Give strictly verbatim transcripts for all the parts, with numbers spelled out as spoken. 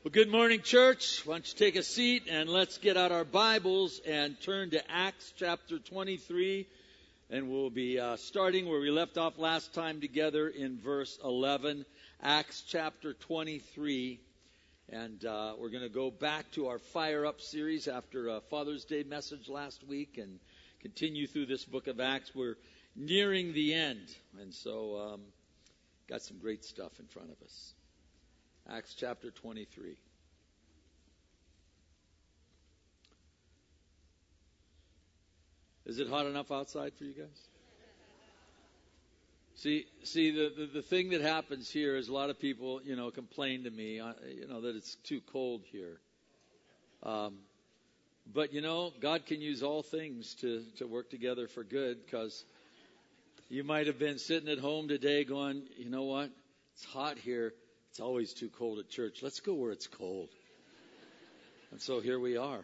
Well, good morning, church. Why don't you take a seat and let's get out our Bibles and turn to Acts chapter twenty-three. And we'll be uh, starting where we left off last time together in verse eleven. Acts chapter twenty-three. And uh, we're going to go back to our Fire Up series after a Father's Day message last week and continue through this book of Acts. We're nearing the end. And so um, got some great stuff in front of us. Acts chapter twenty-three. Is it hot enough outside for you guys? See, see the, the, the thing that happens here is a lot of people, you know, complain to me, uh, you know, that it's too cold here. Um, but, you know, God can use all things to, to work together for good, because you might have been sitting at home today going, you know what, it's hot here. It's always too cold at church. Let's go where it's cold. And so here we are.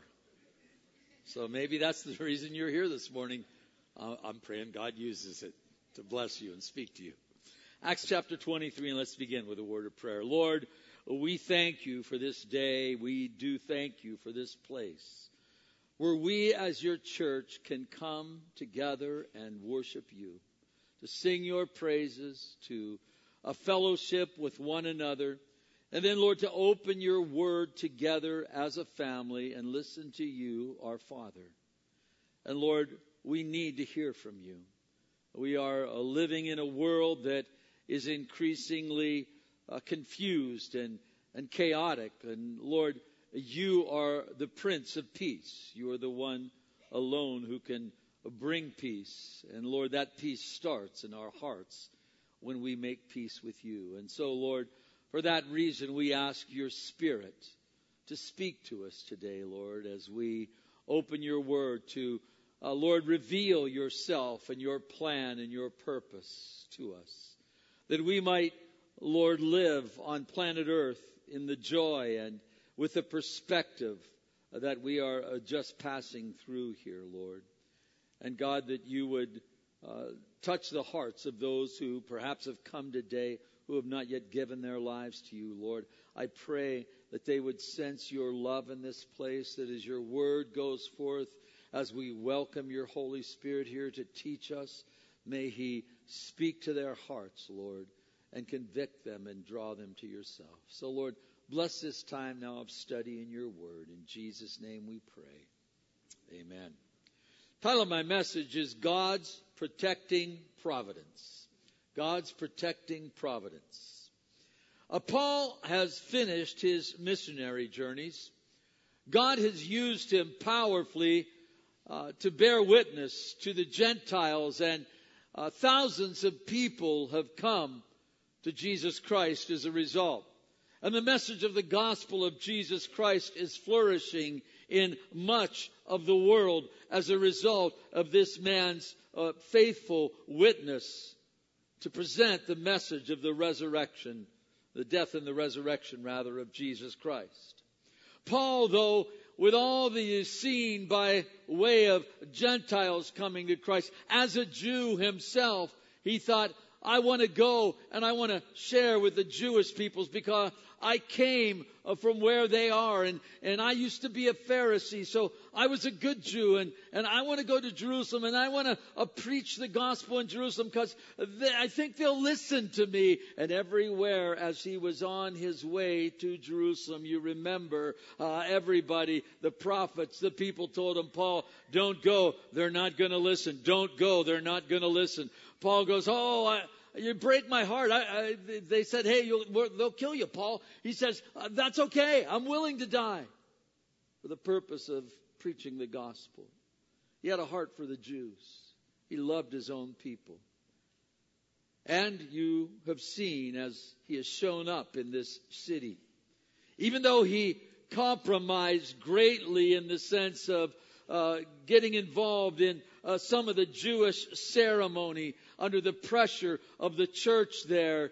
So maybe that's the reason you're here this morning. Uh, I'm praying God uses it to bless you and speak to you. Acts chapter twenty-three, and let's begin with a word of prayer. Lord, we thank you for this day. We do thank you for this place where we as your church can come together and worship you, to sing your praises, to a fellowship with one another, and then, Lord, to open your word together as a family and listen to you, our Father. And Lord, we need to hear from you. We are uh, living in a world that is increasingly uh, confused and, and chaotic. And Lord, you are the Prince of Peace. You are the one alone who can bring peace. And Lord, that peace starts in our hearts when we make peace with you. And so, Lord, for that reason, we ask your Spirit to speak to us today, Lord, as we open your word to, uh, Lord, reveal yourself and your plan and your purpose to us, that we might, Lord, live on planet Earth in the joy and with the perspective that we are uh, just passing through here, Lord. And God, that you would uh, touch the hearts of those who perhaps have come today who have not yet given their lives to you, Lord. I pray that they would sense your love in this place, that as your word goes forth, as we welcome your Holy Spirit here to teach us, may he speak to their hearts, Lord, and convict them and draw them to yourself. So, Lord, bless this time now of study in your word. In Jesus' name we pray. Amen. The title of my message is God's Protecting Providence. God's protecting providence. Uh, Paul has finished his missionary journeys. God has used him powerfully uh, to bear witness to the Gentiles, and uh, thousands of people have come to Jesus Christ as a result. And the message of the gospel of Jesus Christ is flourishing in much of the world as a result of this man's uh, faithful witness to present the message of the resurrection, the death and the resurrection, rather, of Jesus Christ. Paul, though, with all that is seen by way of Gentiles coming to Christ, as a Jew himself, he thought, I want to go and I want to share with the Jewish peoples, because I came from where they are, and, and I used to be a Pharisee, so I was a good Jew, and, and I want to go to Jerusalem, and I want to uh, preach the gospel in Jerusalem, because I think they'll listen to me. And everywhere as he was on his way to Jerusalem, you remember uh, everybody, the prophets, the people told him, Paul, don't go, they're not going to listen. Don't go, they're not going to listen. Paul goes, oh, I... You break my heart. I, I, they said, hey, you'll, they'll kill you, Paul. He says, uh, that's okay. I'm willing to die for the purpose of preaching the gospel. He had a heart for the Jews. He loved his own people. And you have seen as he has shown up in this city. Even though he compromised greatly in the sense of uh, getting involved in uh, some of the Jewish ceremony under the pressure of the church there.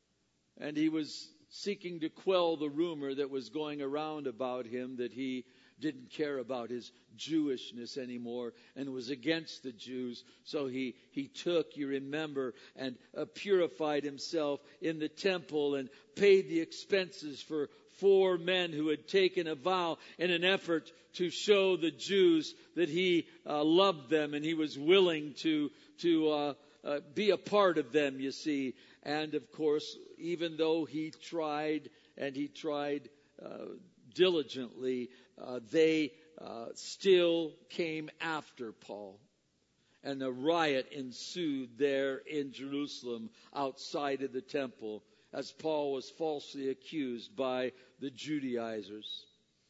And he was seeking to quell the rumor that was going around about him that he didn't care about his Jewishness anymore and was against the Jews. So he, he took, you remember, and uh, purified himself in the temple and paid the expenses for four men who had taken a vow in an effort to show the Jews that he uh, loved them and he was willing to, to uh, uh, be a part of them, you see. And of course, even though he tried and he tried uh, diligently, uh, they uh, still came after Paul. And a riot ensued there in Jerusalem outside of the temple as Paul was falsely accused by the Judaizers.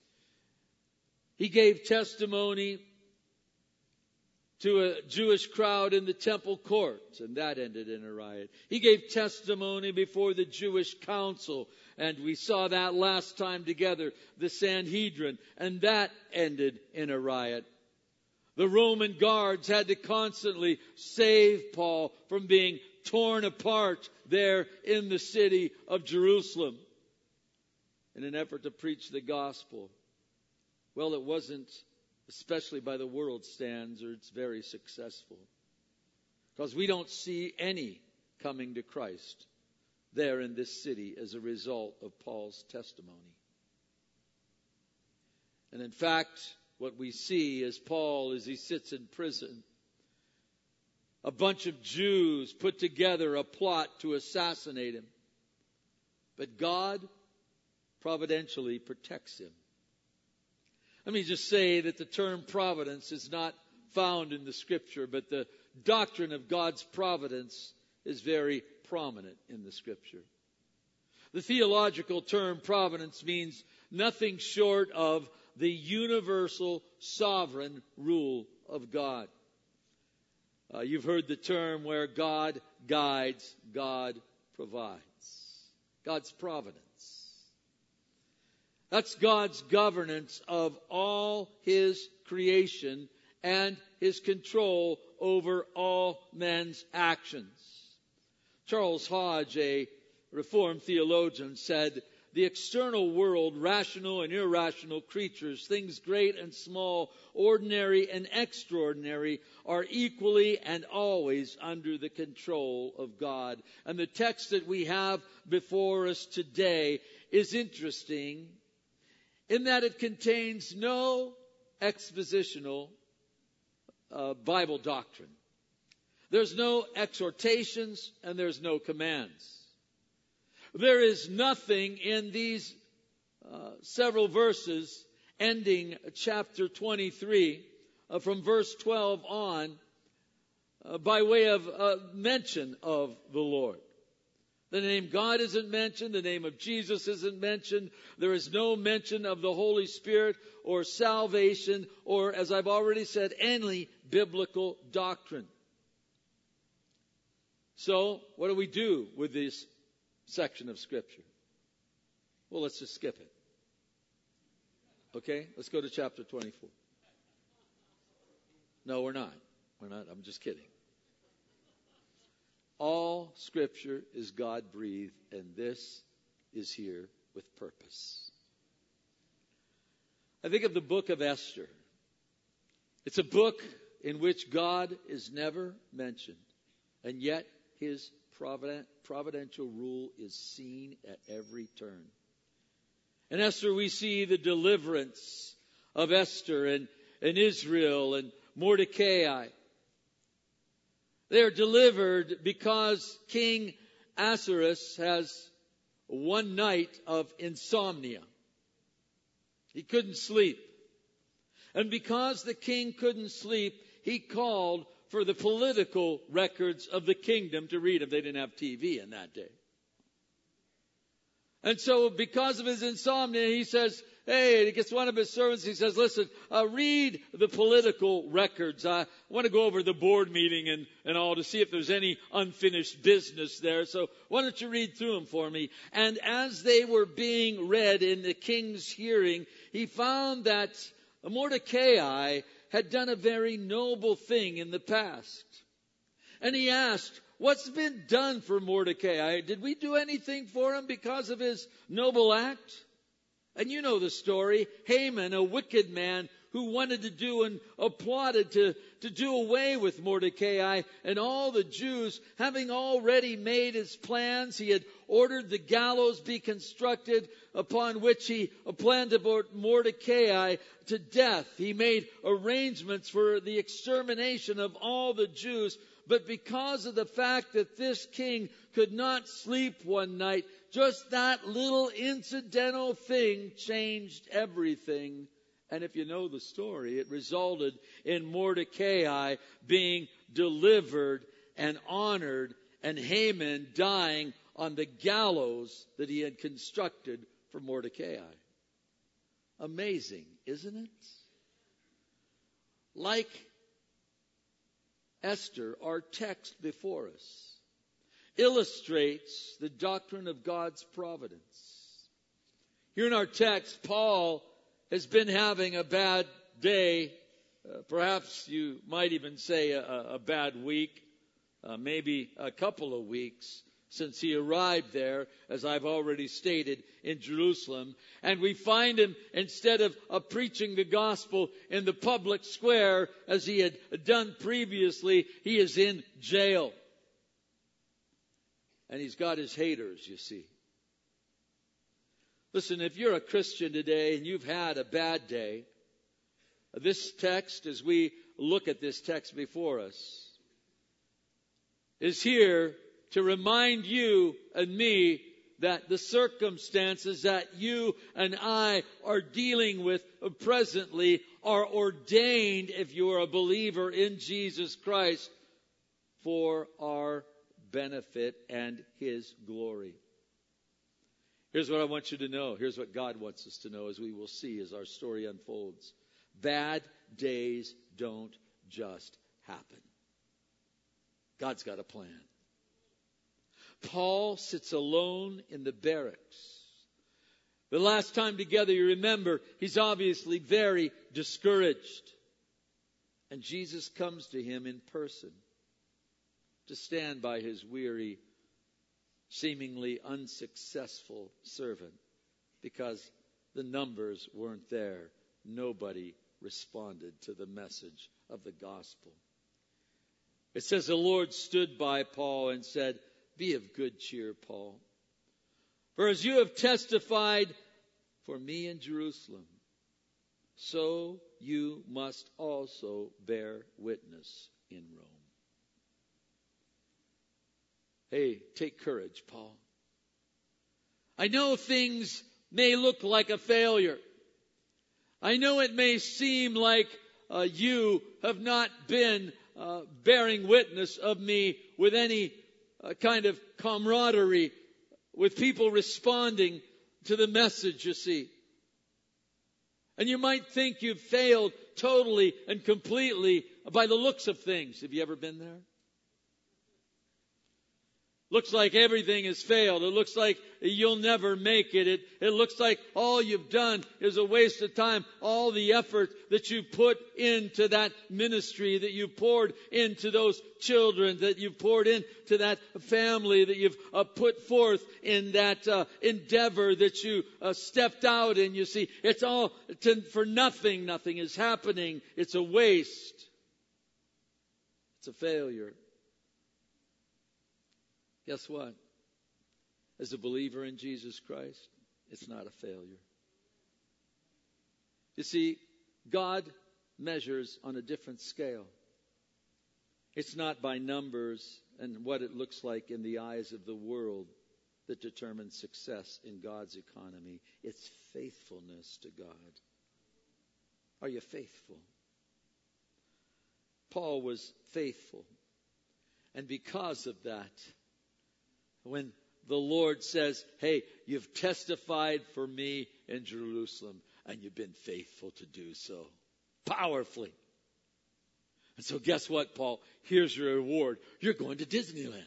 He gave testimony to a Jewish crowd in the temple courts, and that ended in a riot. He gave testimony before the Jewish council, and we saw that last time together, the Sanhedrin, and that ended in a riot. The Roman guards had to constantly save Paul from being torn apart there in the city of Jerusalem in an effort to preach the gospel. Well, it wasn't, especially by the world standards, very successful. Because we don't see any coming to Christ there in this city as a result of Paul's testimony. And in fact, what we see is Paul, as he sits in prison, a bunch of Jews put together a plot to assassinate him. But God providentially protects him. Let me just say that the term providence is not found in the Scripture, but the doctrine of God's providence is very prominent in the Scripture. The theological term providence means nothing short of the universal sovereign rule of God. Uh, you've heard the term where God guides, God provides. God's providence. That's God's governance of all His creation and His control over all men's actions. Charles Hodge, a Reformed theologian, said, "The external world, rational and irrational creatures, things great and small, ordinary and extraordinary, are equally and always under the control of God." And the text that we have before us today is interesting in that it contains no expositional uh, Bible doctrine. There's no exhortations and there's no commands. There is nothing in these uh, several verses ending chapter twenty-three uh, from verse twelve on uh, by way of uh, mention of the Lord. The name God isn't mentioned. The name of Jesus isn't mentioned. There is no mention of the Holy Spirit or salvation or, as I've already said, any biblical doctrine. So, what do we do with this section of Scripture? Well, let's just skip it. Okay? Let's go to chapter twenty-four. No, we're not. We're not. I'm just kidding. All Scripture is God-breathed, and this is here with purpose. I think of the book of Esther. It's a book in which God is never mentioned, and yet His provident, providential rule is seen at every turn. In Esther, we see the deliverance of Esther and, and Israel and Mordecai. They are delivered because King Ahasuerus has one night of insomnia. He couldn't sleep. And because the king couldn't sleep, he called for the political records of the kingdom to read them. They didn't have T V in that day. And so because of his insomnia, he says, hey, he gets one of his servants, he says, listen, uh, read the political records. I want to go over the board meeting and, and all to see if there's any unfinished business there. So why don't you read through them for me? And as they were being read in the king's hearing, he found that Mordecai had done a very noble thing in the past. And he asked, what's been done for Mordecai? Did we do anything for him because of his noble act? And you know the story. Haman, a wicked man who wanted to do and uh, plotted to, to do away with Mordecai and all the Jews, having already made his plans, he had ordered the gallows be constructed upon which he uh, planned to put Mordecai to death. He made arrangements for the extermination of all the Jews. But because of the fact that this king could not sleep one night, just that little incidental thing changed everything. And if you know the story, it resulted in Mordecai being delivered and honored, and Haman dying on the gallows that he had constructed for Mordecai. Amazing, isn't it? Like Esther, our text before us illustrates the doctrine of God's providence. Here in our text, Paul has been having a bad day. Uh, perhaps you might even say a, a bad week, uh, maybe a couple of weeks since he arrived there, as I've already stated, in Jerusalem. And we find him, instead of uh, preaching the gospel in the public square as he had done previously, he is in jail. And he's got his haters, you see. Listen, if you're a Christian today and you've had a bad day, this text, as we look at this text before us, is here to remind you and me that the circumstances that you and I are dealing with presently are ordained, if you are a believer in Jesus Christ, for our benefit and His glory. Here's what I want you to know. Here's what God wants us to know, as we will see as our story unfolds. Bad days don't just happen. God's got a plan. Paul sits alone in the barracks. The last time together, you remember, he's obviously very discouraged. And Jesus comes to him in person to stand by his weary, seemingly unsuccessful servant, because the numbers weren't there. Nobody responded to the message of the gospel. It says the Lord stood by Paul and said, "Be of good cheer, Paul. For as you have testified for me in Jerusalem, so you must also bear witness in Rome." Hey, take courage, Paul. I know things may look like a failure. I know it may seem like uh, you have not been uh, bearing witness of me with any uh, kind of camaraderie, with people responding to the message, you see. And you might think you've failed totally and completely by the looks of things. Have you ever been there? Looks like everything has failed. It looks like you'll never make it. It, it looks like all you've done is a waste of time. All the effort that you put into that ministry, that you poured into those children, that you've poured into that family, that you've uh, put forth in that uh, endeavor that you uh, stepped out in. You see, it's all to, for nothing. Nothing is happening. It's a waste. It's a failure. Guess what? As a believer in Jesus Christ, it's not a failure. You see, God measures on a different scale. It's not by numbers and what it looks like in the eyes of the world that determines success in God's economy. It's faithfulness to God. Are you faithful? Paul was faithful. And because of that, when the Lord says, "Hey, you've testified for me in Jerusalem, and you've been faithful to do so," powerfully. And so guess what, Paul? Here's your reward. You're going to Disneyland.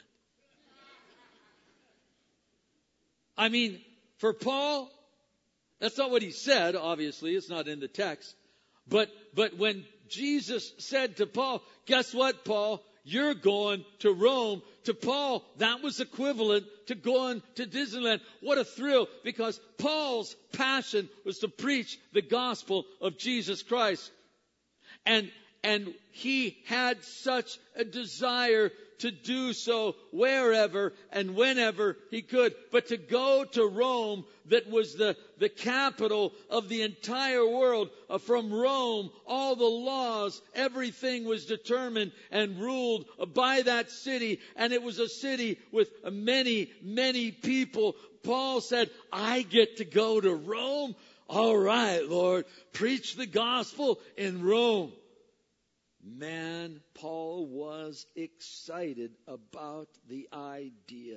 I mean, for Paul, that's not what he said, obviously. It's not in the text. But, but when Jesus said to Paul, "Guess what, Paul? you're going to Rome. To Paul, that was equivalent to going to Disneyland. What a thrill, because Paul's passion was to preach the gospel of Jesus Christ. And, and he had such a desire to do so wherever and whenever he could. But to go to Rome, that was the, the capital of the entire world. Uh, from Rome, all the laws, everything was determined and ruled by that city. And it was a city with many, many people. Paul said, I get to go to Rome? All right, Lord, preach the gospel in Rome. Man, Paul was excited about the idea.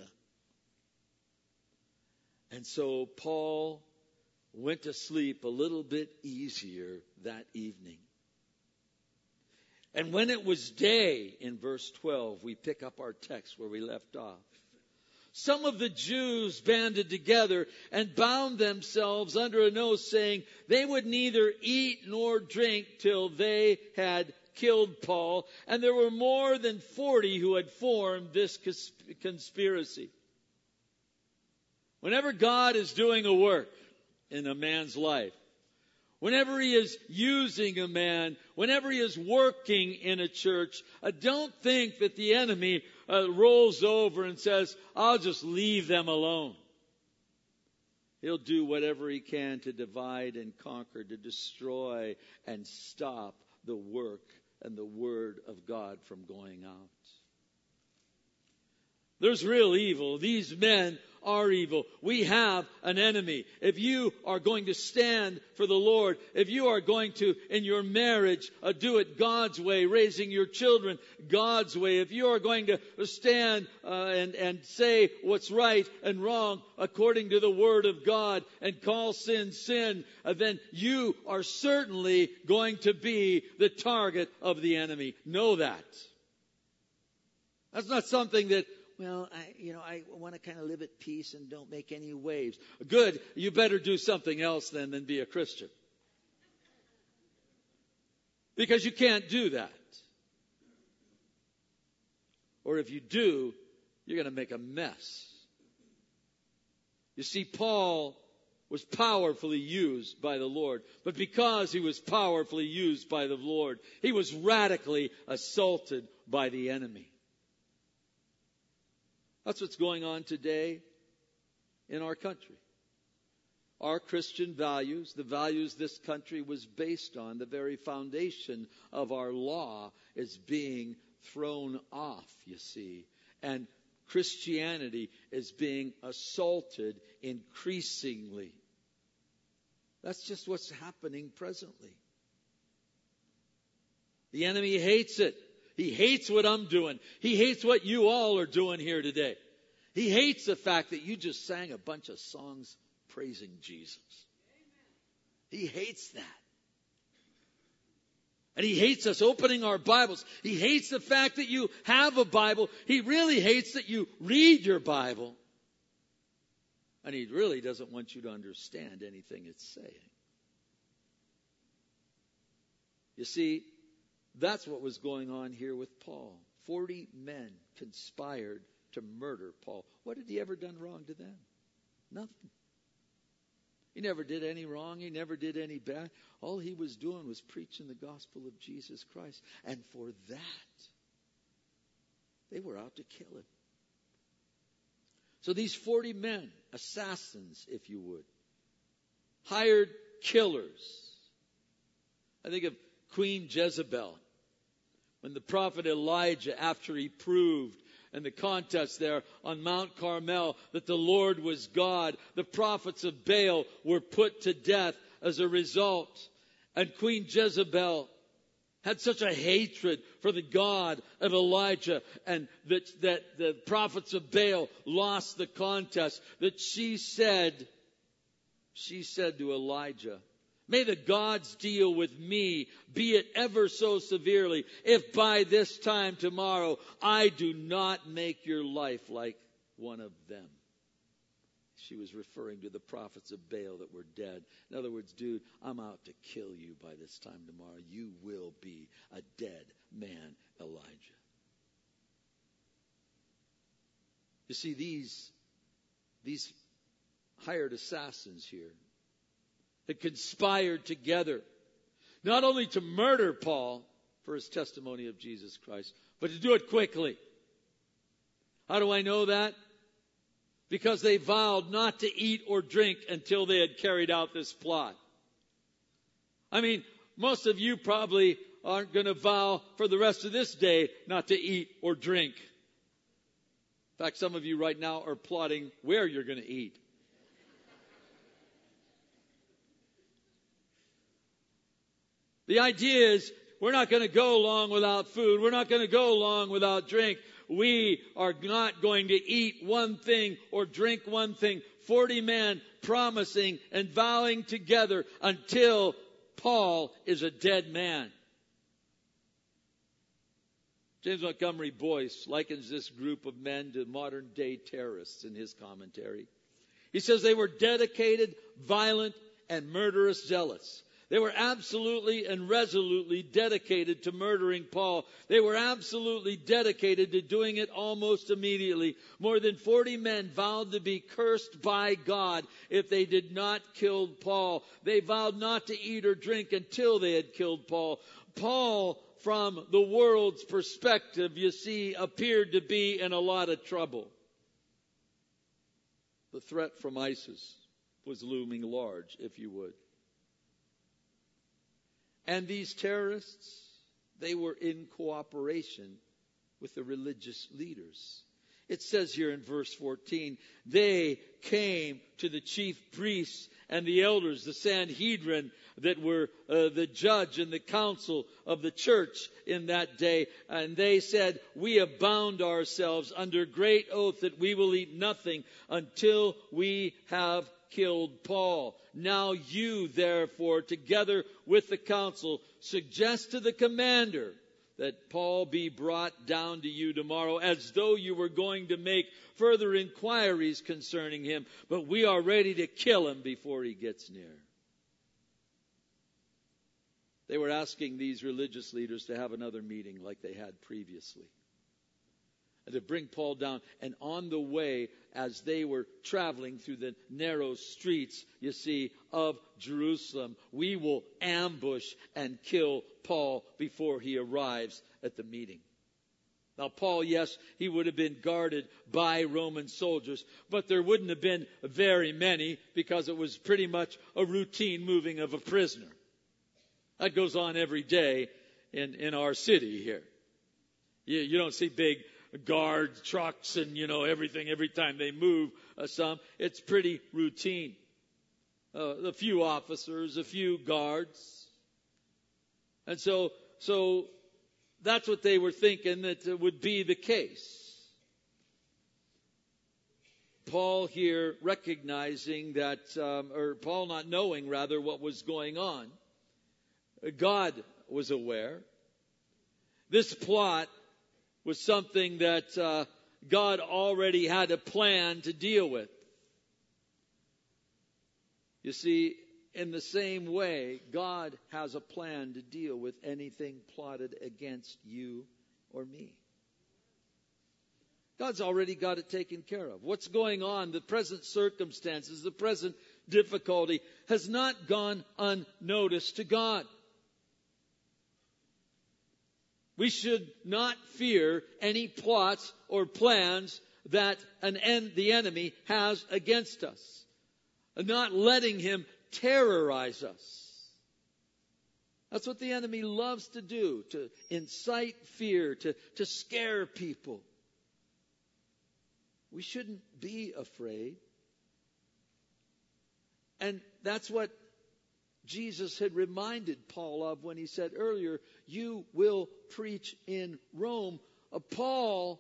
And so Paul went to sleep a little bit easier that evening. And when it was day, in verse twelve, we pick up our text where we left off. Some of the Jews banded together and bound themselves under an oath, saying they would neither eat nor drink till they had killed Paul, and there were more than forty who had formed this conspiracy. Whenever God is doing a work in a man's life, whenever he is using a man, whenever he is working in a church, uh, don't think that the enemy uh, rolls over and says, I'll just leave them alone. He'll do whatever he can to divide and conquer, to destroy and stop the work and the word of God from going out. There's real evil. These men are evil. We have an enemy. If you are going to stand for the Lord, if you are going to, in your marriage, uh, do it God's way, raising your children God's way, if you are going to stand uh, and, and say what's right and wrong according to the Word of God and call sin sin, uh, then you are certainly going to be the target of the enemy. Know that. That's not something that, well, I, you know, I want to kind of live at peace and don't make any waves. Good. You better do something else then than be a Christian. Because you can't do that. Or if you do, you're going to make a mess. You see, Paul was powerfully used by the Lord. But because he was powerfully used by the Lord, he was radically assaulted by the enemy. That's what's going on today in our country. Our Christian values, the values this country was based on, the very foundation of our law is being thrown off, you see. And Christianity is being assaulted increasingly. That's just what's happening presently. The enemy hates it. He hates what I'm doing. He hates what you all are doing here today. He hates the fact that you just sang a bunch of songs praising Jesus. He hates that. And he hates us opening our Bibles. He hates the fact that you have a Bible. He really hates that you read your Bible. And he really doesn't want you to understand anything it's saying. You see, that's what was going on here with Paul. Forty men conspired to murder Paul. What had he ever done wrong to them? Nothing. He never did any wrong. He never did any bad. All he was doing was preaching the gospel of Jesus Christ. And for that, they were out to kill him. So these forty men, assassins, if you would, hired killers. I think of Queen Jezebel. When the prophet Elijah, after he proved in the contest there on Mount Carmel that the Lord was God, the prophets of Baal were put to death as a result. And Queen Jezebel had such a hatred for the God of Elijah, and that, that the prophets of Baal lost the contest, that she said, she said to Elijah, may the gods deal with me, be it ever so severely, if by this time tomorrow I do not make your life like one of them. She was referring to the prophets of Baal that were dead. In other words, dude, I'm out to kill you by this time tomorrow. You will be a dead man, Elijah. You see, these, these hired assassins here had conspired together not only to murder Paul for his testimony of Jesus Christ, but to do it quickly. How do I know that? Because they vowed not to eat or drink until they had carried out this plot. I mean, most of you probably aren't going to vow for the rest of this day not to eat or drink. In fact, some of you right now are plotting where you're going to eat. The idea is we're not going to go long without food. We're not going to go long without drink. We are not going to eat one thing or drink one thing. Forty men promising and vowing together until Paul is a dead man. James Montgomery Boyce likens this group of men to modern day terrorists in his commentary. He says they were dedicated, violent, and murderous zealots. They were absolutely and resolutely dedicated to murdering Paul. They were absolutely dedicated to doing it almost immediately. More than forty men vowed to be cursed by God if they did not kill Paul. They vowed not to eat or drink until they had killed Paul. Paul, from the world's perspective, you see, appeared to be in a lot of trouble. The threat from ISIS was looming large, if you would. And these terrorists, they were in cooperation with the religious leaders. It says here in verse fourteen, they came to the chief priests and the elders, the Sanhedrin, that were uh, the judge and the council of the church in that day. And they said, we have bound ourselves under great oath that we will eat nothing until we have killed Paul. Now you, therefore, together with the council, suggest to the commander that Paul be brought down to you tomorrow, as though you were going to make further inquiries concerning him. But we are ready to kill him before he gets near. They were asking these religious leaders to have another meeting like they had previously, and to bring Paul down. And on the way, as they were traveling through the narrow streets, you see, of Jerusalem, we will ambush and kill Paul before he arrives at the meeting. Now, Paul, yes, he would have been guarded by Roman soldiers, but there wouldn't have been very many, because it was pretty much a routine moving of a prisoner. That goes on every day in, in our city here. You, you don't see big guard trucks and, you know, everything every time they move uh, some. It's pretty routine. Uh, a few officers, a few guards. And so, so that's what they were thinking that uh, would be the case. Paul here recognizing that, um, or Paul not knowing rather what was going on. God was aware. This plot was something that uh, God already had a plan to deal with. You see, in the same way, God has a plan to deal with anything plotted against you or me. God's already got it taken care of. What's going on, the present circumstances, the present difficulty has not gone unnoticed to God. We should not fear any plots or plans that an en- the enemy has against us, and not letting him terrorize us. That's what the enemy loves to do, to incite fear, to, to scare people. We shouldn't be afraid. And that's what Jesus had reminded Paul of when he said earlier, you will preach in Rome. Uh, Paul,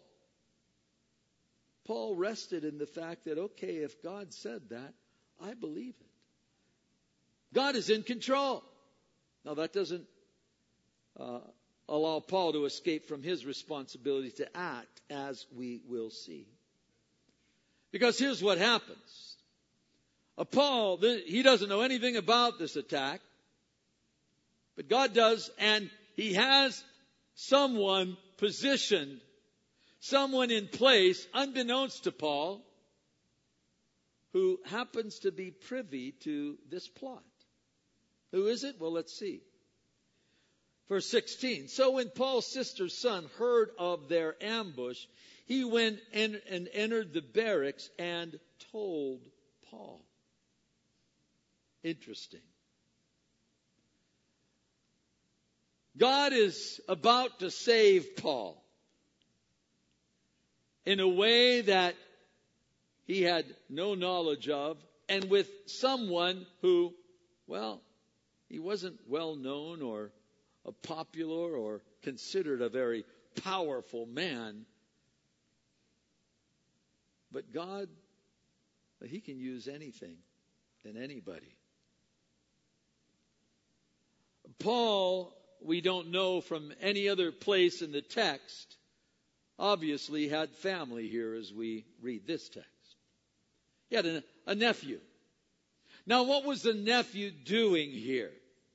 Paul rested in the fact that, okay, if God said that, I believe it. God is in control. Now that doesn't uh, allow Paul to escape from his responsibility to act, as we will see. Because here's what happens. Uh, Paul, he doesn't know anything about this attack, but God does, and he has someone positioned, someone in place, unbeknownst to Paul, who happens to be privy to this plot. Who is it? Well, let's see. Verse sixteen. So when Paul's sister's son heard of their ambush, he went and, and entered the barracks and told Paul. Interesting. God is about to save Paul in a way that he had no knowledge of, and with someone who, well, he wasn't well known or a popular or considered a very powerful man. But God, he can use anything and anybody. Paul, we don't know from any other place in the text, obviously had family here as we read this text. He had a, a nephew. Now, what was the nephew doing here?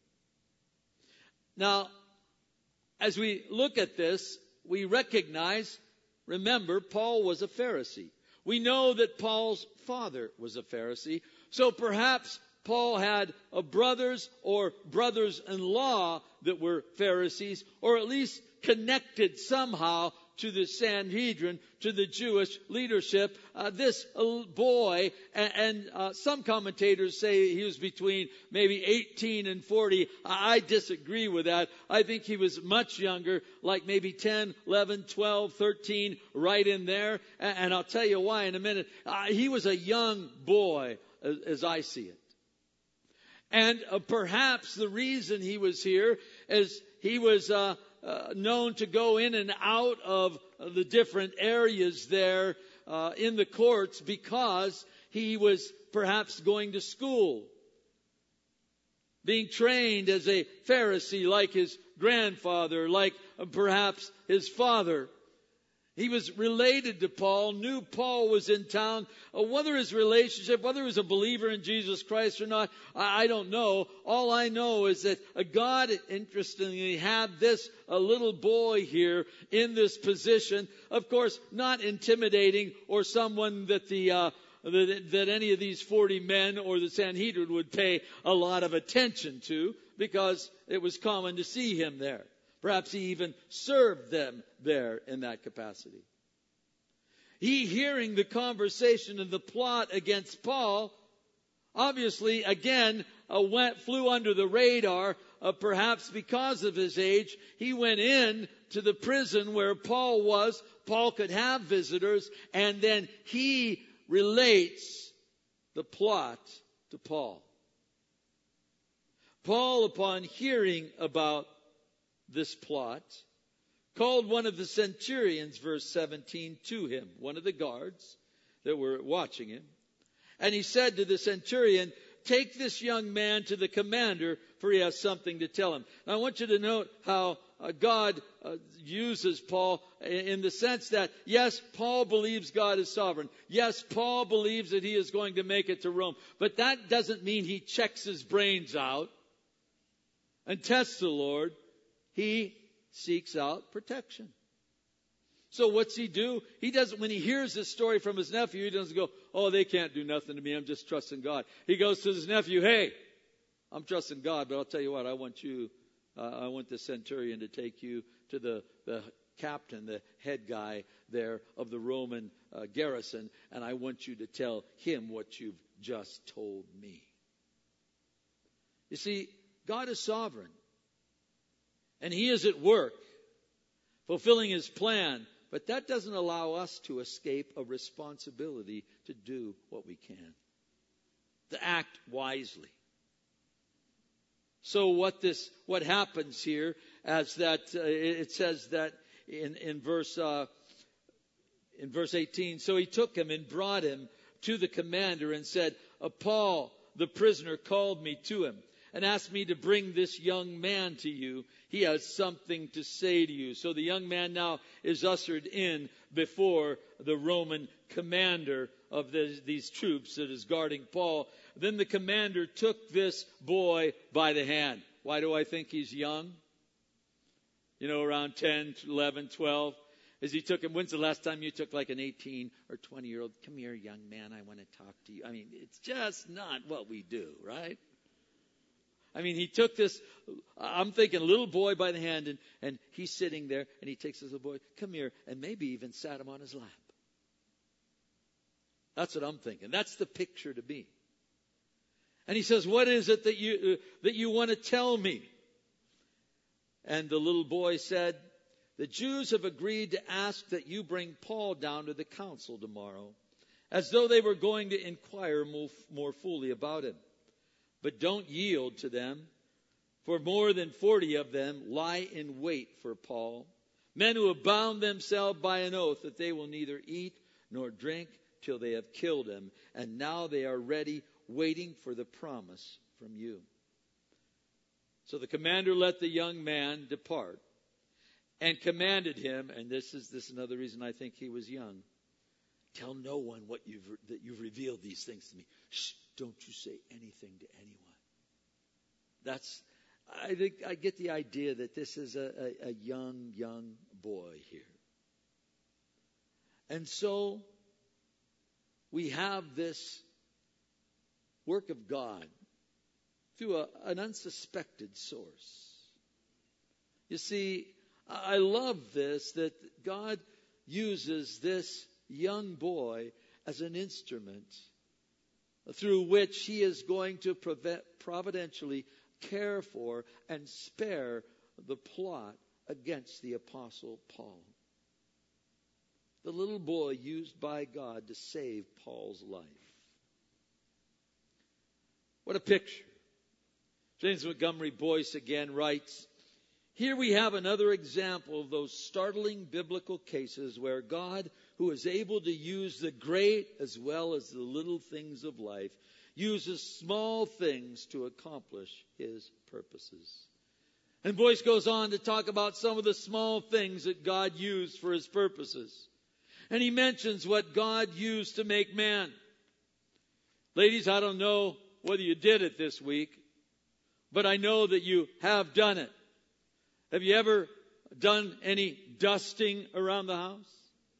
Now, as we look at this, we recognize, remember, Paul was a Pharisee. We know that Paul's father was a Pharisee. So perhaps Paul had a brothers or brothers-in-law that were Pharisees, or at least connected somehow to the Sanhedrin, to the Jewish leadership. Uh, this uh, boy, and, and uh, some commentators say he was between maybe eighteen and forty. I, I disagree with that. I think he was much younger, like maybe ten, eleven, twelve, thirteen, right in there. And, and I'll tell you why in a minute. Uh, he was a young boy, as, as I see it. And uh, perhaps the reason he was here is he was uh, uh, known to go in and out of uh, the different areas there uh, in the courts because he was perhaps going to school, being trained as a Pharisee like his grandfather, like uh, perhaps his father. He was related to Paul, knew Paul was in town. Uh, whether his relationship, whether he was a believer in Jesus Christ or not, I, I don't know. All I know is that uh, God, interestingly, had this uh, little boy here in this position. Of course, not intimidating or someone that the uh, that, that any of these forty men or the Sanhedrin would pay a lot of attention to, because it was common to see him there. Perhaps he even served them there in that capacity. He, hearing the conversation and the plot against Paul, obviously, again, uh, went, flew under the radar. Uh, perhaps because of his age, he went in to the prison where Paul was. Paul could have visitors, and then he relates the plot to Paul. Paul, upon hearing about this plot, called one of the centurions, verse seventeen, to him, one of the guards that were watching him. And he said to the centurion, "Take this young man to the commander, for he has something to tell him." Now, I want you to note how uh, God uh, uses Paul in the sense that, yes, Paul believes God is sovereign. Yes, Paul believes that he is going to make it to Rome. But that doesn't mean he checks his brains out and tests the Lord. He seeks out protection. So what's he do? He doesn't, when he hears this story from his nephew, he doesn't go, "Oh, they can't do nothing to me. I'm just trusting God." He goes to his nephew, "Hey, I'm trusting God, but I'll tell you what, I want you, uh, I want the centurion to take you to the, the captain, the head guy there of the Roman uh, garrison, and I want you to tell him what you've just told me." You see, God is sovereign. And he is at work, fulfilling his plan. But that doesn't allow us to escape a responsibility to do what we can, to act wisely. So what this, what happens here, as that uh, it says that in in verse uh, in verse eighteen. So he took him and brought him to the commander and said, uh, "Paul, the prisoner, called me to him and asked me to bring this young man to you. He has something to say to you." So the young man now is ushered in before the Roman commander of the, these troops that is guarding Paul. Then the commander took this boy by the hand. Why do I think he's young? You know, around ten, eleven, twelve. As he took him, when's the last time you took like an eighteen or twenty year old? Come here, young man, I want to talk to you. I mean, it's just not what we do, right? I mean, he took this, I'm thinking, little boy by the hand, and, and he's sitting there, and he takes this little boy, come here, and maybe even sat him on his lap. That's what I'm thinking. That's the picture to me. And he says, what is it that you, uh, that you want to tell me? And the little boy said, the Jews have agreed to ask that you bring Paul down to the council tomorrow, as though they were going to inquire more, more fully about him. But don't yield to them, for more than forty of them lie in wait for Paul, men who have bound themselves by an oath that they will neither eat nor drink till they have killed him, and now they are ready, waiting for the promise from you. So the commander let the young man depart, and commanded him, and this is this is another reason I think he was young, tell no one what you've that you've revealed these things to me. Shh, don't you say anything to anyone. That's, I think I get the idea that this is a, a, a young, young boy here. And so we have this work of God through a, an unsuspected source. You see, I love this, that God uses this young boy as an instrument through which he is going to providentially care for and spare the plot against the Apostle Paul. The little boy used by God to save Paul's life. What a picture. James Montgomery Boyce again writes, here we have another example of those startling biblical cases where God, who is able to use the great as well as the little things of life, uses small things to accomplish his purposes. And Boyce goes on to talk about some of the small things that God used for his purposes. And he mentions what God used to make man. Ladies, I don't know whether you did it this week, but I know that you have done it. Have you ever done any dusting around the house?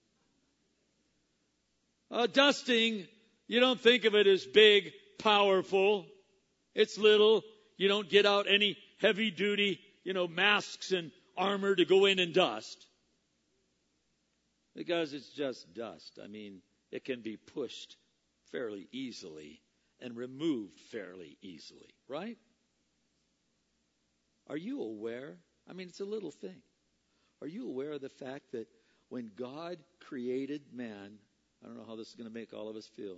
Uh, dusting, you don't think of it as big, powerful. It's little. You don't get out any heavy duty, you know, masks and armor to go in and dust. Because it's just dust. I mean, it can be pushed fairly easily and removed fairly easily, right? Are you aware? I mean, it's a little thing. Are you aware of the fact that when God created man, I don't know how this is going to make all of us feel,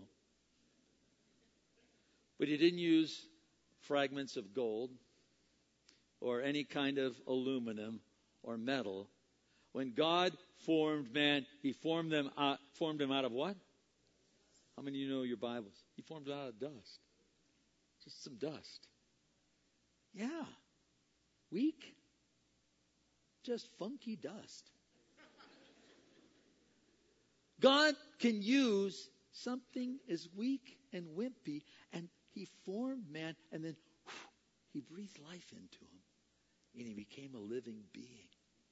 but he didn't use fragments of gold or any kind of aluminum or metal. When God formed man, he formed them out, formed him out of what? How many of you know your Bibles? He formed it out of dust. Just some dust. Yeah. Weak. Just funky dust. God can use something as weak and wimpy, and he formed man, and then whew, he breathed life into him, and he became a living being.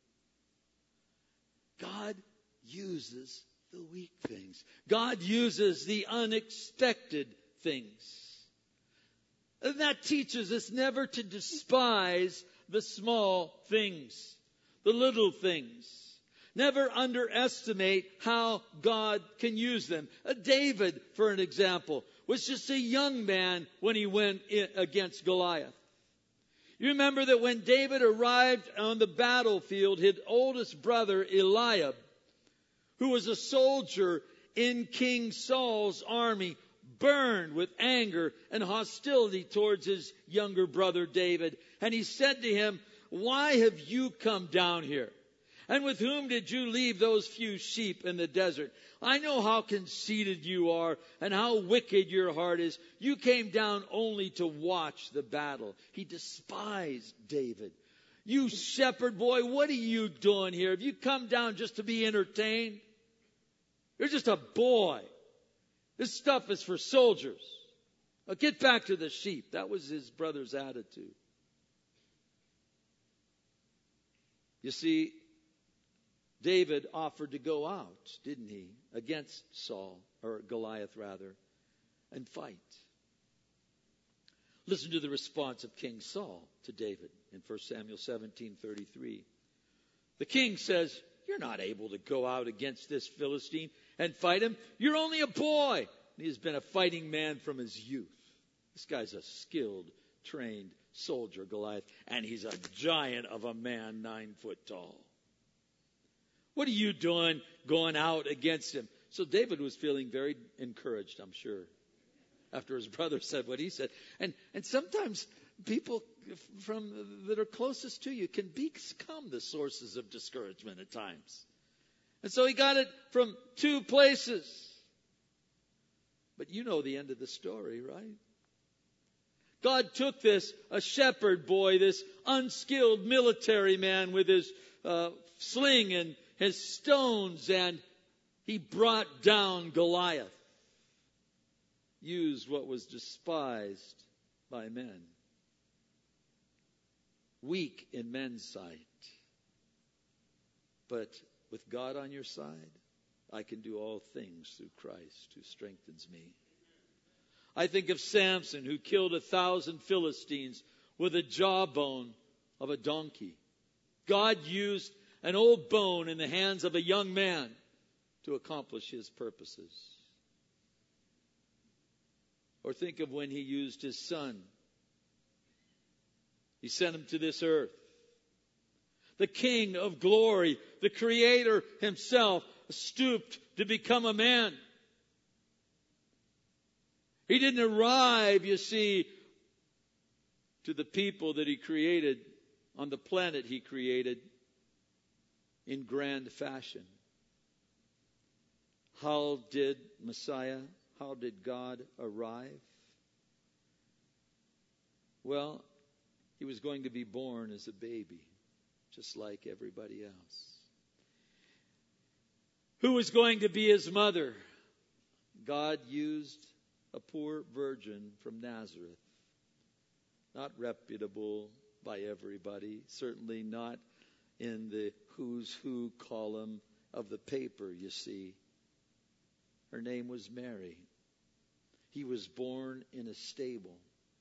God uses the weak things. God uses the unexpected things. And that teaches us never to despise the small things, the little things. Never underestimate how God can use them. Uh, David, for an example, was just a young man when he went against Goliath. You remember that when David arrived on the battlefield, his oldest brother, Eliab, who was a soldier in King Saul's army, burned with anger and hostility towards his younger brother David. And he said to him, "Why have you come down here? And with whom did you leave those few sheep in the desert? I know how conceited you are and how wicked your heart is. You came down only to watch the battle." He despised David. "You shepherd boy, what are you doing here? Have you come down just to be entertained? You're just a boy. This stuff is for soldiers. Now get back to the sheep." That was his brother's attitude. You see, David offered to go out, didn't he, against Saul, or Goliath rather, and fight. Listen to the response of King Saul to David in First Samuel seventeen thirty-three. The king says, "You're not able to go out against this Philistine and fight him. You're only a boy." And he has been a fighting man from his youth. This guy's a skilled, trained soldier, Goliath, and he's a giant of a man, nine foot tall. What are you doing going out against him? So David was feeling very encouraged, I'm sure, after his brother said what he said. And and sometimes people from that are closest to you can become the sources of discouragement at times. And so he got it from two places. But you know the end of the story, right? God took this, a shepherd boy, this unskilled military man with his uh, sling and his stones, and he brought down Goliath. Used what was despised by men. Weak in men's sight. But with God on your side, I can do all things through Christ who strengthens me. I think of Samson, who killed a thousand Philistines with a jawbone of a donkey. God used an old bone in the hands of a young man to accomplish his purposes. Or think of when he used his son. He sent him to this earth. The King of glory, the Creator himself, stooped to become a man. He didn't arrive, you see, to the people that he created on the planet he created in grand fashion. How did Messiah, how did God arrive? Well, he was going to be born as a baby, just like everybody else. Who was going to be his mother? God used a poor virgin from Nazareth. Not reputable by everybody. Certainly not in the who's who column of the paper, you see. Her name was Mary. He was born in a stable.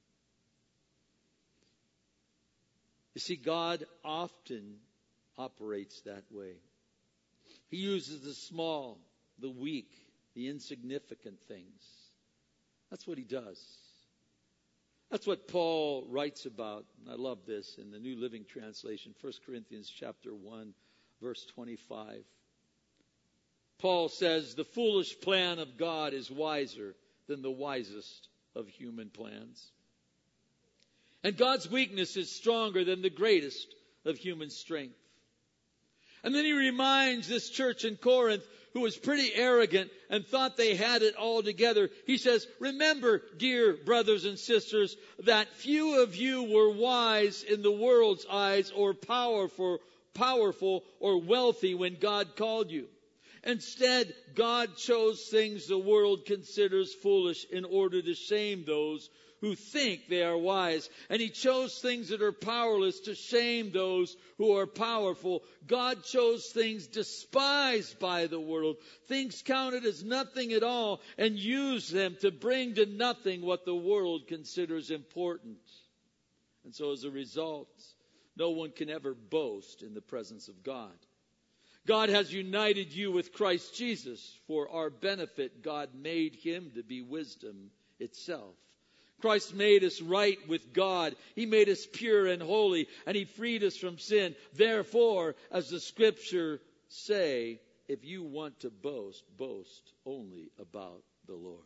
You see, God often operates that way. He uses the small, the weak, the insignificant things. That's what he does. That's what Paul writes about. And I love this in the New Living Translation, First Corinthians chapter one, verse twenty-five. Paul says, "The foolish plan of God is wiser than the wisest of human plans. And God's weakness is stronger than the greatest of human strength." And then he reminds this church in Corinth, who was pretty arrogant and thought they had it all together. He says, "Remember, dear brothers and sisters, that few of you were wise in the world's eyes or powerful, powerful or wealthy when God called you. Instead, God chose things the world considers foolish in order to shame those who think they are wise. And he chose things that are powerless to shame those who are powerful. God chose things despised by the world, things counted as nothing at all, and used them to bring to nothing what the world considers important. And so as a result, no one can ever boast in the presence of God. God has united you with Christ Jesus. For our benefit, God made him to be wisdom itself. Christ made us right with God. He made us pure and holy, and he freed us from sin. Therefore, as the scriptures say, if you want to boast, boast only about the Lord.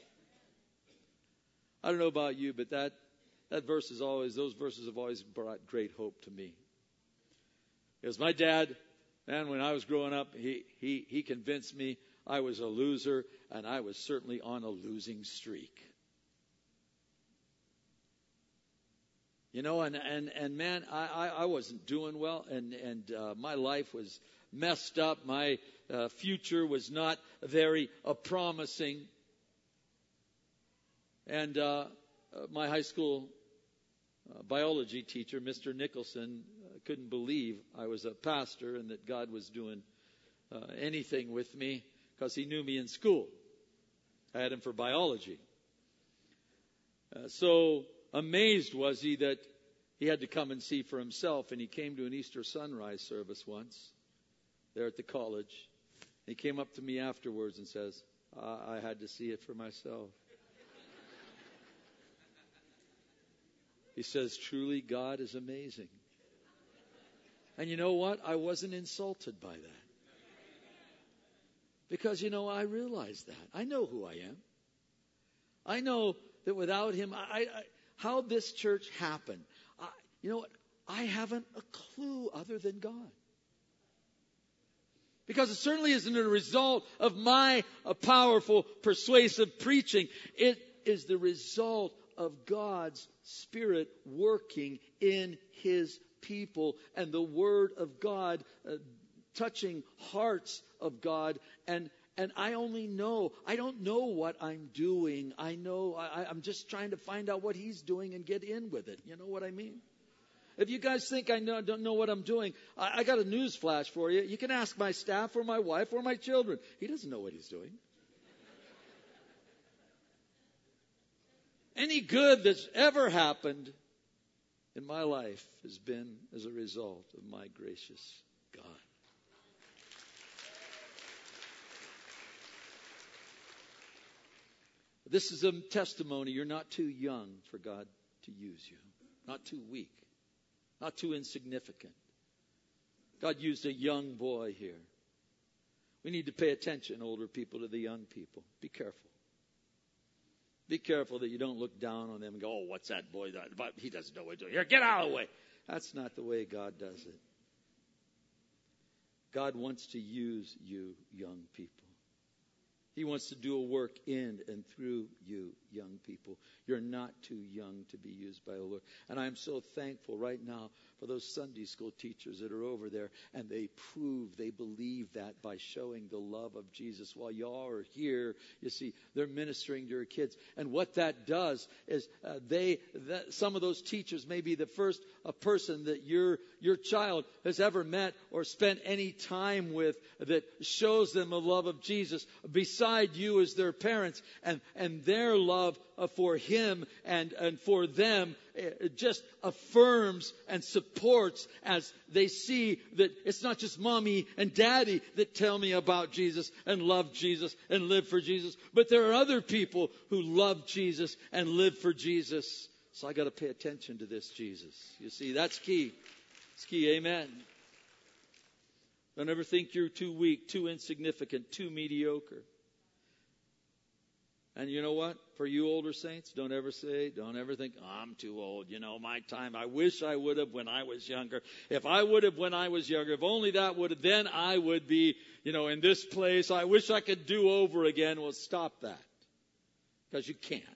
I don't know about you, but that, that verse is always, those verses have always brought great hope to me. Because my dad, man, when I was growing up, he, he, he convinced me I was a loser, and I was certainly on a losing streak. You know, and, and, and man, I, I, I wasn't doing well, and, and uh, my life was messed up. My uh, future was not very uh, promising. And uh, my high school uh, biology teacher, Mister Nicholson, uh, couldn't believe I was a pastor and that God was doing uh, anything with me because he knew me in school. I had him for biology. Uh, so amazed was he that he had to come and see for himself. And he came to an Easter sunrise service once there at the college. He came up to me afterwards and says, I, I had to see it for myself. He says, truly, God is amazing. And you know what? I wasn't insulted by that. Because, you know, I realize that. I know who I am. I know that without him, I, I, how this church happened. I, you know what? I haven't a clue other than God. Because it certainly isn't a result of my uh, powerful, persuasive preaching. It is the result of God's Spirit working in His people and the Word of God uh, touching hearts of God. And and I only know, I don't know what I'm doing. I know, I, I'm just trying to find out what He's doing and get in with it. You know what I mean? If you guys think I know, don't know what I'm doing, I, I got a news flash for you. You can ask my staff or my wife or my children. He doesn't know what he's doing. Any good that's ever happened in my life has been as a result of my gracious God. This is a testimony. You're not too young for God to use you. Not too weak. Not too insignificant. God used a young boy here. We need to pay attention, older people, to the young people. Be careful. Be careful that you don't look down on them and go, oh, what's that boy? But he doesn't know what he's doing. Here, get out of the way. That's not the way God does it. God wants to use you, young people. He wants to do a work in and through you, young people. You're not too young to be used by the Lord. And I'm so thankful right now for those Sunday school teachers that are over there. And they prove, they believe that by showing the love of Jesus. While y'all are here, you see, they're ministering to your kids. And what that does is uh, they, that, some of those teachers may be the first a person that your your child has ever met or spent any time with that shows them the love of Jesus beside you as their parents, and and their love for Him and and for them it just affirms and supports as they see that it's not just mommy and daddy that tell me about Jesus and love Jesus and live for Jesus, but there are other people who love Jesus and live for Jesus. So I got to pay attention to this Jesus. You see, that's key. It's key. Amen. Don't ever think you're too weak, too insignificant, too mediocre. And you know what? For you older saints, don't ever say, don't ever think, oh, I'm too old. You know, my time, I wish I would have when I was younger. If I would have when I was younger, if only that would have, then I would be, you know, in this place. I wish I could do over again. Well, stop that. Because you can't.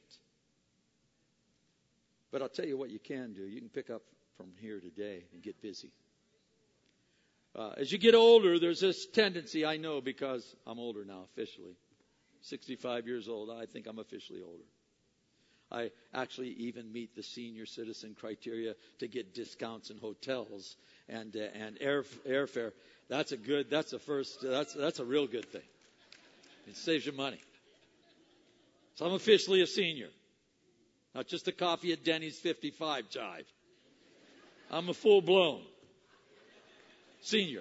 But I'll tell you what you can do. You can pick up from here today and get busy. Uh, as you get older, there's this tendency, I know because I'm older now officially. sixty-five years old, I think I'm officially older. I actually even meet the senior citizen criteria to get discounts in hotels and uh, and air airfare. That's a good, that's a first, that's that's a real good thing. It saves you money. So I'm officially a senior. Not just a coffee at Denny's fifty-five jive. I'm a full-blown senior.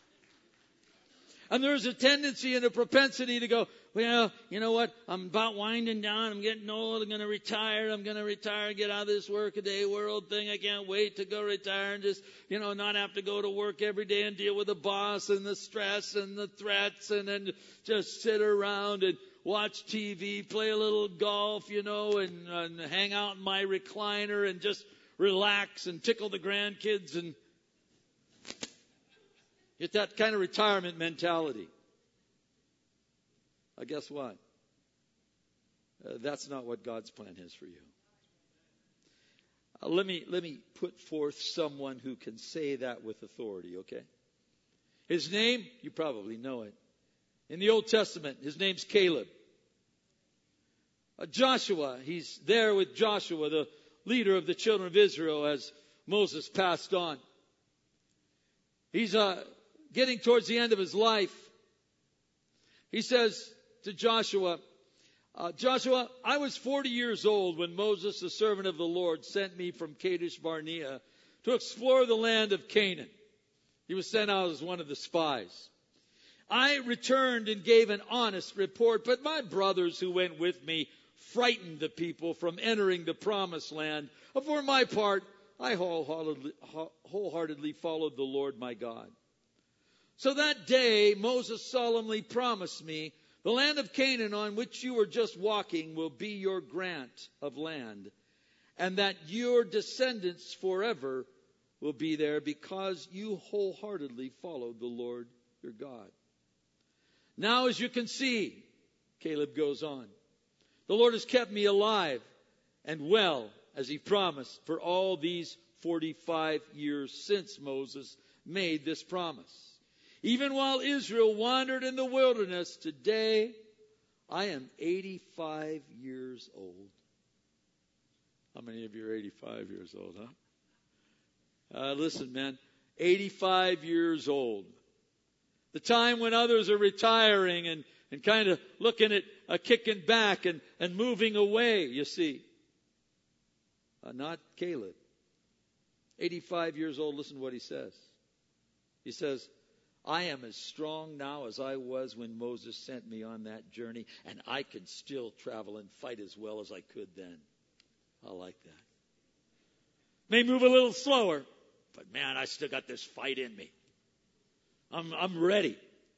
And there's a tendency and a propensity to go, well, you know what? I'm about winding down. I'm getting old. I'm going to retire. I'm going to retire and get out of this work-a-day world thing. I can't wait to go retire and just, you know, not have to go to work every day and deal with the boss and the stress and the threats and then just sit around and watch T V, play a little golf, you know, and, and hang out in my recliner and just relax and tickle the grandkids and get that kind of retirement mentality. Uh, guess what? Uh, that's not what God's plan is for you. Uh, let me let me put forth someone who can say that with authority, okay? His name, you probably know it. In the Old Testament, his name's Caleb. Uh, Joshua, he's there with Joshua, the leader of the children of Israel, as Moses passed on. He's uh, getting towards the end of his life. He says to Joshua, uh, Joshua, I was forty years old when Moses, the servant of the Lord, sent me from Kadesh Barnea to explore the land of Canaan. He was sent out as one of the spies. I returned and gave an honest report, but my brothers who went with me frightened the people from entering the promised land. For my part, I wholeheartedly, wholeheartedly followed the Lord my God. So that day Moses solemnly promised me, the land of Canaan on which you were just walking will be your grant of land, and that your descendants forever will be there because you wholeheartedly followed the Lord your God. Now, as you can see, Caleb goes on, the Lord has kept me alive and well, as he promised, for all these forty-five years since Moses made this promise. Even while Israel wandered in the wilderness, today I am eighty-five years old. How many of you are eighty-five years old, huh? Uh, listen, man, eighty-five years old. The time when others are retiring and, and kind of looking at uh, kicking back and, and moving away, you see. Uh, not Caleb. eighty-five years old, listen to what he says. He says, I am as strong now as I was when Moses sent me on that journey, and I can still travel and fight as well as I could then. I like that. May move a little slower, but man, I still got this fight in me. I'm, I'm ready.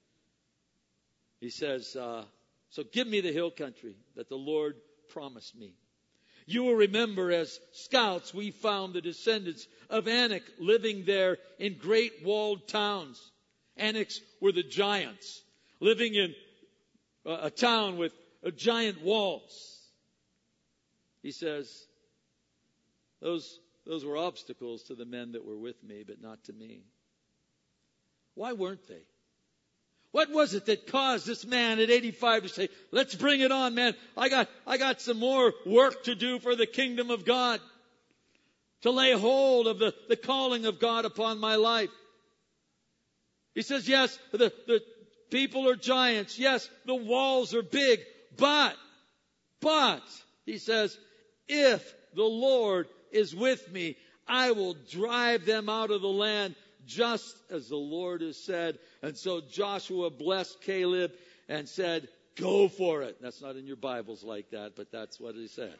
He says, uh, so give me the hill country that the Lord promised me. You will remember as scouts we found the descendants of Anak living there in great walled towns. Anaks were the giants living in a, a town with a giant walls. He says, those, those were obstacles to the men that were with me, but not to me. Why weren't they? What was it that caused this man at eighty-five to say, let's bring it on, man. I got, I got some more work to do for the kingdom of God. To lay hold of the, the calling of God upon my life. He says, yes, the, the people are giants. Yes, the walls are big. But, but, he says, if the Lord is with me, I will drive them out of the land just as the Lord has said. And so Joshua blessed Caleb and said, go for it. That's not in your Bibles like that, but that's what he said.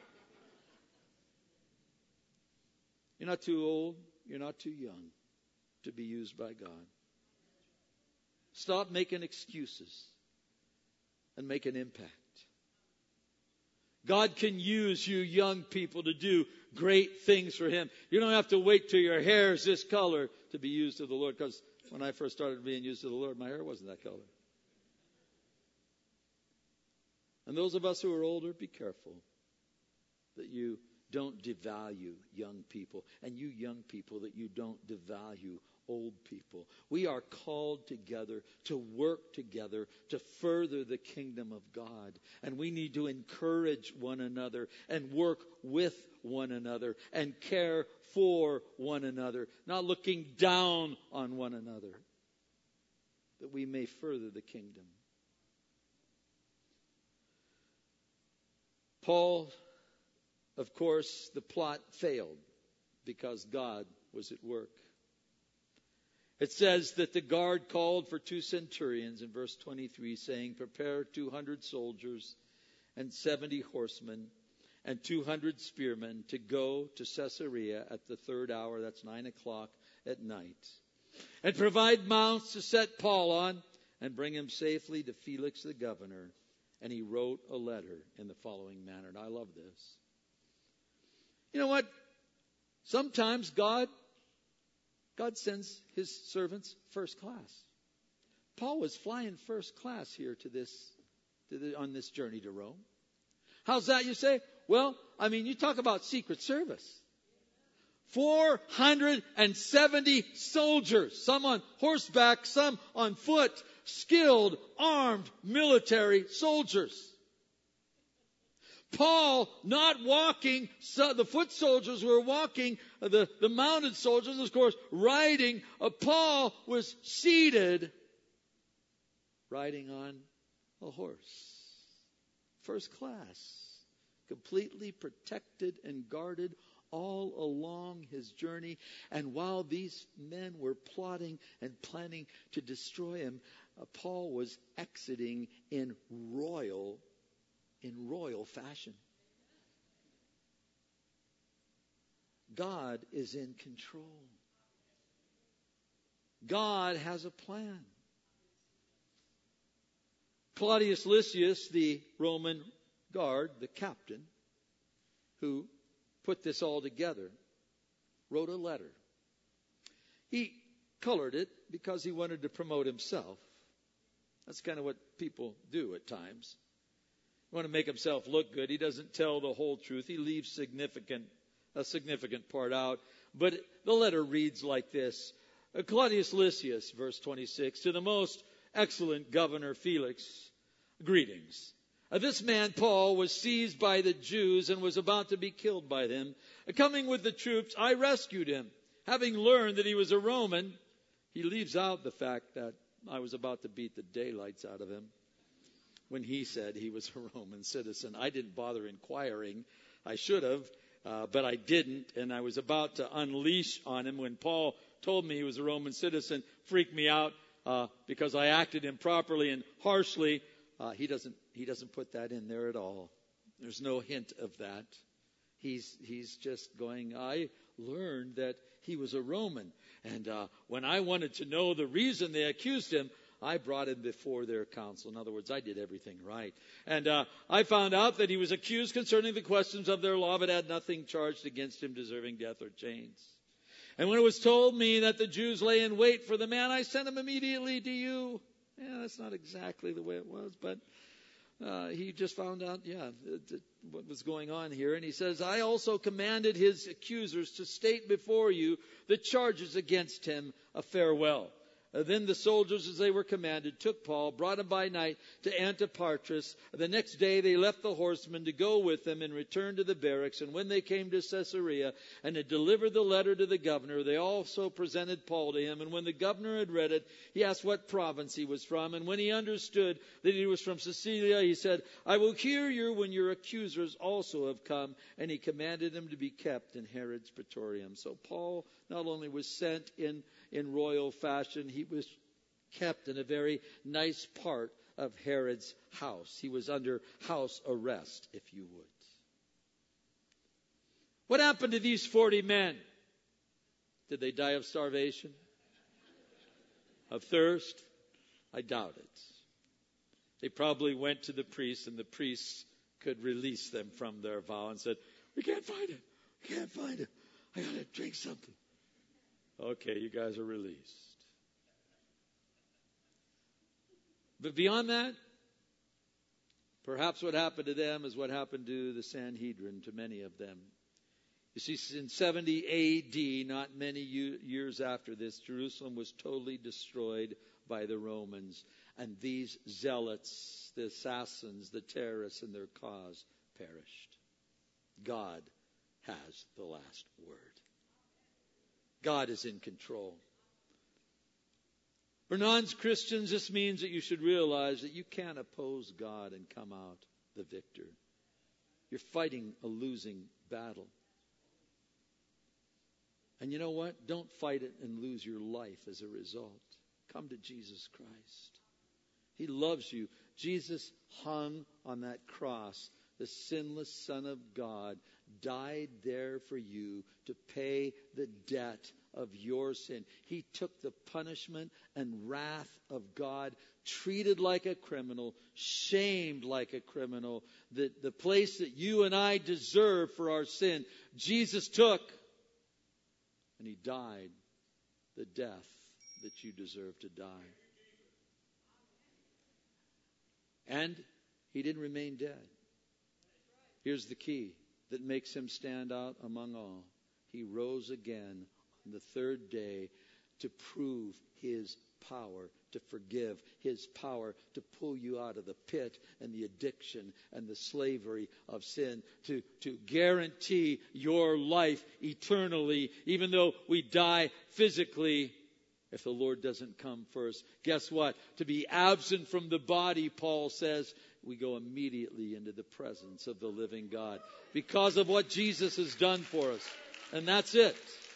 You're not too old. You're not too young to be used by God. Stop making excuses and make an impact. God can use you young people to do great things for Him. You don't have to wait till your hair is this color to be used to the Lord. Because when I first started being used to the Lord, my hair wasn't that color. And those of us who are older, be careful that you don't devalue young people. And you young people, that you don't devalue old people. We are called together to work together to further the kingdom of God. And we need to encourage one another and work with one another and care for one another, not looking down on one another, that we may further the kingdom. Paul, of course, the plot failed because God was at work. It says that the guard called for two centurions in verse twenty-three, saying, prepare two hundred soldiers and seventy horsemen and two hundred spearmen to go to Caesarea at the third hour, that's nine o'clock at night, and provide mounts to set Paul on and bring him safely to Felix the governor. And he wrote a letter in the following manner. And I love this. You know what? Sometimes God God sends His servants first class. Paul was flying first class here to this, to the, on this journey to Rome. How's that, you say? Well, I mean, you talk about Secret Service. four hundred seventy soldiers, some on horseback, some on foot, skilled, armed, military soldiers. Paul not walking, so the foot soldiers were walking, the, the mounted soldiers, of course, riding. Uh, Paul was seated, riding on a horse. First class. Completely protected and guarded all along his journey. And while these men were plotting and planning to destroy him, uh, Paul was exiting in royal, in royal fashion. God is in control. God has a plan. Claudius Lysias, the Roman guard, the captain, who put this all together, wrote a letter. He colored it because he wanted to promote himself. That's kind of what people do at times. He want to make himself look good. He doesn't tell the whole truth. He leaves significant a significant part out. But the letter reads like this. Claudius Lysias, verse twenty-six, to the most excellent governor Felix, greetings. Uh, this man, Paul, was seized by the Jews and was about to be killed by them. Uh, coming with the troops, I rescued him. Having learned that he was a Roman, he leaves out the fact that I was about to beat the daylights out of him when he said he was a Roman citizen. I didn't bother inquiring. I should have, uh, but I didn't, and I was about to unleash on him when Paul told me he was a Roman citizen. Freaked me out uh, because I acted improperly and harshly. Uh, he doesn't. He doesn't put that in there at all. There's no hint of that. He's he's just going. I learned that he was a Roman, and uh, when I wanted to know the reason they accused him, I brought him before their council. In other words, I did everything right, and uh, I found out that he was accused concerning the questions of their law, but had nothing charged against him deserving death or chains. And when it was told me that the Jews lay in wait for the man, I sent him immediately to you. Yeah, that's not exactly the way it was, but uh, he just found out, yeah, th- th- what was going on here. And he says, I also commanded his accusers to state before you the charges against him. A farewell. Uh, then the soldiers, as they were commanded, took Paul, brought him by night to Antipatris. The next day they left the horsemen to go with them and return to the barracks. And when they came to Caesarea and had delivered the letter to the governor, they also presented Paul to him. And when the governor had read it, he asked what province he was from. And when he understood that he was from Cilicia, he said, I will hear you when your accusers also have come. And he commanded him to be kept in Herod's praetorium. So Paul not only was sent in in royal fashion, he was kept in a very nice part of Herod's house. He was under house arrest, if you would. What happened to these forty men? Did they die of starvation? Of thirst? I doubt it. They probably went to the priest, and the priests could release them from their vow and said, we can't find him. We can't find him. I got to drink something. Okay, you guys are released. But beyond that, perhaps what happened to them is what happened to the Sanhedrin, to many of them. You see, in seventy A D, not many years after this, Jerusalem was totally destroyed by the Romans. And these zealots, the assassins, the terrorists, and their cause perished. God has the last word. God is in control. For non-Christians, this means that you should realize that you can't oppose God and come out the victor. You're fighting a losing battle. And you know what? Don't fight it and lose your life as a result. Come to Jesus Christ. He loves you. Jesus hung on that cross. The sinless Son of God died there for you to pay the debt of your sin. He took the punishment and wrath of God, treated like a criminal, shamed like a criminal. The, the place that you and I deserve for our sin, Jesus took, and He died the death that you deserve to die. And He didn't remain dead. Here's the key that makes Him stand out among all. He rose again on the third day to prove His power to forgive, His power to pull you out of the pit and the addiction and the slavery of sin, to, to guarantee your life eternally. Even though we die physically, if the Lord doesn't come first. Guess what? To be absent from the body, Paul says, we go immediately into the presence of the living God because of what Jesus has done for us. And that's it.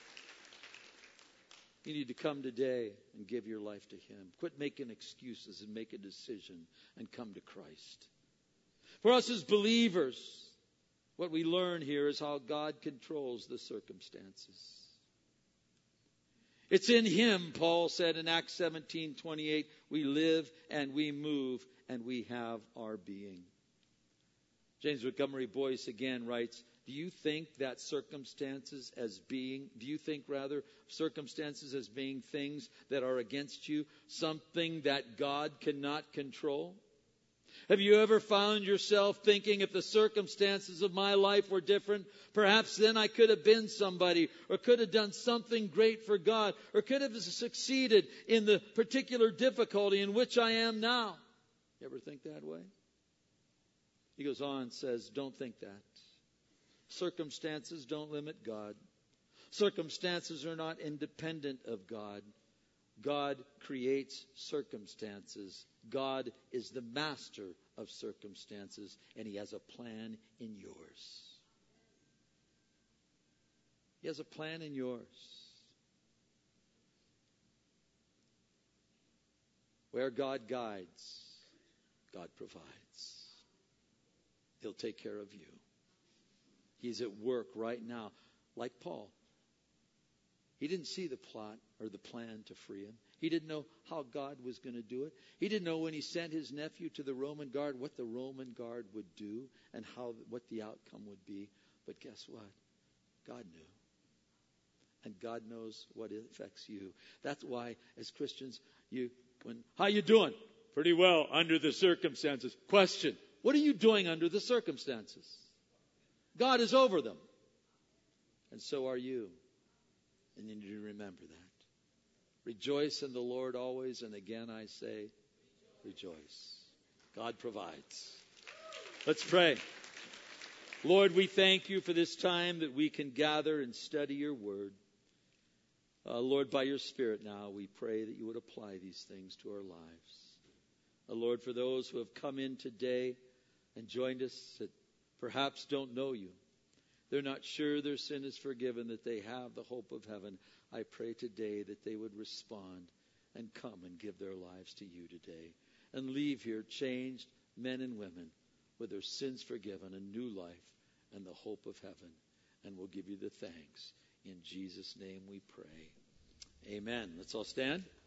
You need to come today and give your life to Him. Quit making excuses and make a decision and come to Christ. For us as believers, what we learn here is how God controls the circumstances. It's in Him, Paul said in Acts seventeen twenty-eight, we live and we move and we have our being. James Montgomery Boyce again writes, do you think that circumstances as being, do you think rather circumstances as being things that are against you, something that God cannot control? Have you ever found yourself thinking, if the circumstances of my life were different, perhaps then I could have been somebody, or could have done something great for God, or could have succeeded in the particular difficulty in which I am now? You ever think that way? He goes on and says, don't think that. Circumstances don't limit God. Circumstances are not independent of God. God creates circumstances. God is the master of circumstances, and He has a plan in yours. He has a plan in yours. Where God guides, God provides. He'll take care of you. He's at work right now, like Paul. He didn't see the plot or the plan to free him. He didn't know how God was going to do it. He didn't know when he sent his nephew to the Roman guard what the Roman guard would do and how what the outcome would be. But guess what? God knew. And God knows what affects you. That's why, as Christians, you when how you doing? Pretty well under the circumstances. Question: what are you doing under the circumstances? God is over them. And so are you. And you need to remember that. Rejoice in the Lord always, and again I say, rejoice. God provides. Let's pray. Lord, we thank you for this time that we can gather and study your word. Uh, Lord, by your Spirit now, we pray that you would apply these things to our lives. Uh, Lord, for those who have come in today and joined us that perhaps don't know you, they're not sure their sin is forgiven, that they have the hope of heaven. I pray today that they would respond and come and give their lives to you today and leave here changed men and women with their sins forgiven, a new life, and the hope of heaven. And we'll give you the thanks. In Jesus' name we pray. Amen. Let's all stand.